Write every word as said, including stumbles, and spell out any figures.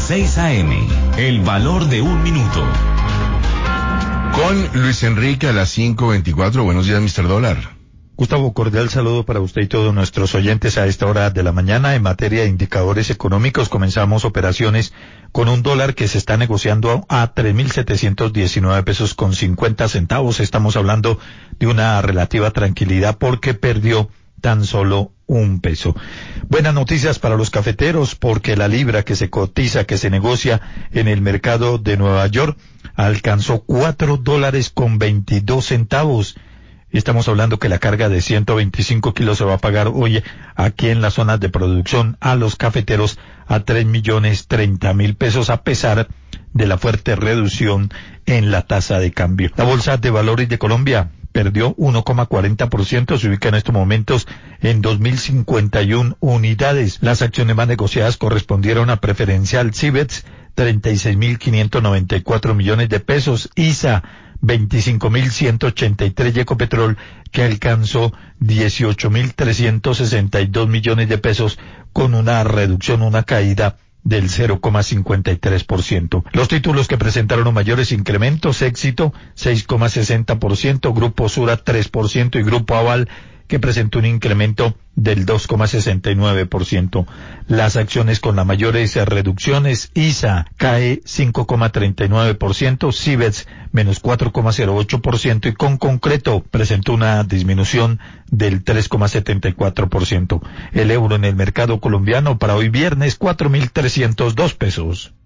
seis A M, el valor de un minuto. Con Luis Enrique a las cinco veinticuatro. Buenos días, mister Dólar. Gustavo, cordial saludo para usted y todos nuestros oyentes a esta hora de la mañana. En materia de indicadores económicos, comenzamos operaciones con un dólar que se está negociando a tres mil setecientos diecinueve pesos con cincuenta centavos. Estamos hablando de una relativa tranquilidad porque perdió tan solo un peso. Buenas noticias para los cafeteros porque la libra que se cotiza, que se negocia en el mercado de Nueva York, alcanzó cuatro dólares con veintidós centavos. Estamos hablando que la carga de ciento veinticinco kilos se va a pagar hoy aquí en las zonas de producción a los cafeteros a tres millones treinta mil pesos a pesar de la fuerte reducción en la tasa de cambio. La Bolsa de Valores de Colombia perdió uno coma cuarenta por ciento, se ubica en estos momentos en dos mil cincuenta y una unidades. Las acciones más negociadas correspondieron a Preferencial Cibets, treinta y seis mil quinientos noventa y cuatro millones de pesos, I S A, veinticinco mil ciento ochenta y tres, y Ecopetrol, que alcanzó dieciocho mil trescientos sesenta y dos millones de pesos, con una reducción, una caída del cero coma cincuenta y tres por ciento. Los títulos que presentaron los mayores incrementos: Éxito, seis coma sesenta por ciento, Grupo Sura, tres por ciento, y Grupo Aval, que presentó un incremento del dos coma sesenta y nueve por ciento. Las acciones con las mayores reducciones: I S A cae cinco coma treinta y nueve por ciento, Cibets menos cuatro coma cero ocho por ciento, y Con Concreto presentó una disminución del tres coma setenta y cuatro por ciento. El euro en el mercado colombiano para hoy viernes, cuatro mil trescientos dos pesos.